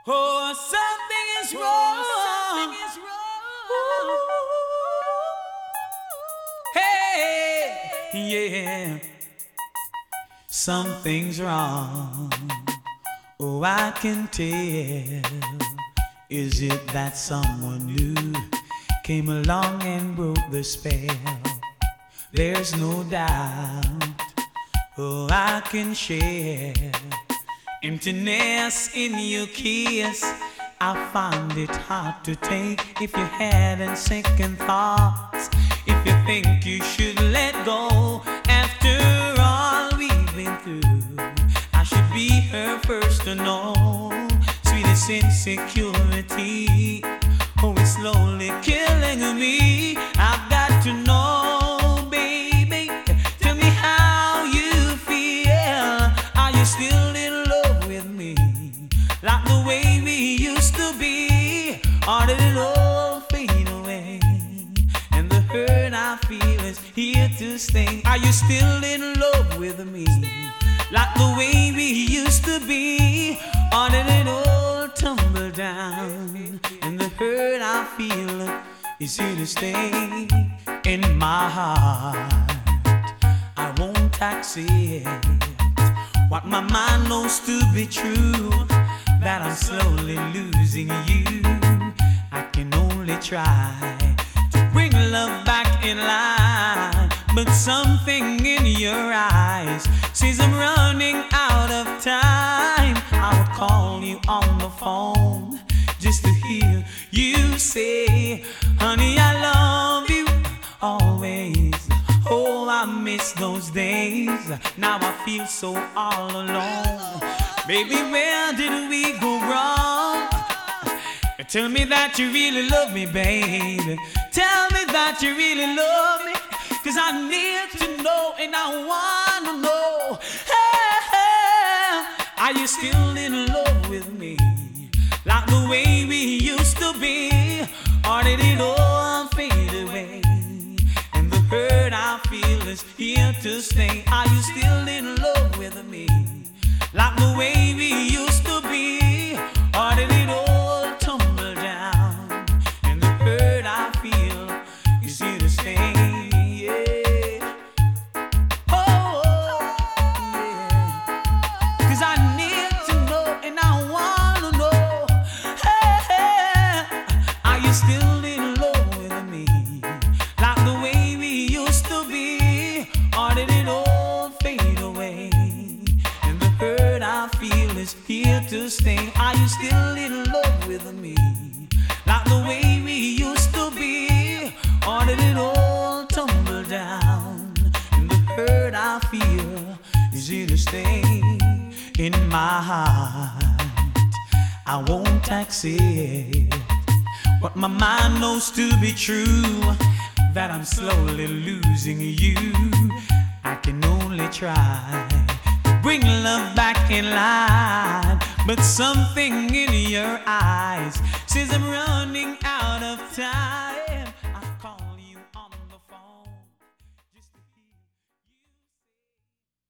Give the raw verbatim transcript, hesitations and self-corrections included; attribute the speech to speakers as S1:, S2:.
S1: Oh, something is wrong. Something is wrong. Hey, yeah. Something's wrong. Oh, I can tell. Is it that someone new came along and broke the spell? There's no doubt. Oh, I can share emptiness in your kiss. I find it hard to take if you had a second thoughts. If you think you should let go after all we've been through, I should be her first to know. Sweetest insecurity, oh, it's slowly killing me. I've got to know, baby. Tell me how you feel. Are you still in love with me, like the way we used to be? Or did it all fade away, and the hurt I feel is here to stay? Are you still in love with me, like the way we used to be? Or did it all tumble down, and the hurt I feel is here to stay in my heart? I won't accept what my mind knows to be true, that I'm slowly losing you. I can only try to bring love back in line, but something in your eyes says I'm running out of time. I would call you on the phone just to hear you say, honey, I love you always. Oh, I miss those days. Now I feel so all alone. Baby, where did we go wrong? Tell me that you really love me, baby. Tell me that you really love me, 'cause I need to know and I wanna know. Hey, hey, are you still in love with me, like the way we used to be? Or did it all fade away, and the hurt I feel is here to stay? Are you still in love with me, like the way we used to be? Or did it all tumble down, and the hurt I feel is here to stay? Yeah. Oh, yeah. 'Cause I need to know and I wanna know. Hey, hey, are you still in love with me, like the way we used to be? Or did it all fade away, and the hurt I feel is here to stay? Are you still in love with me, like the way we used to be? Or did it all tumble down, and the hurt I feel is here to stay in my heart? I won't accept what my mind knows to be true, that I'm slowly losing you. I can only try to bring love back in line, but something in your eyes says I'm running out of time.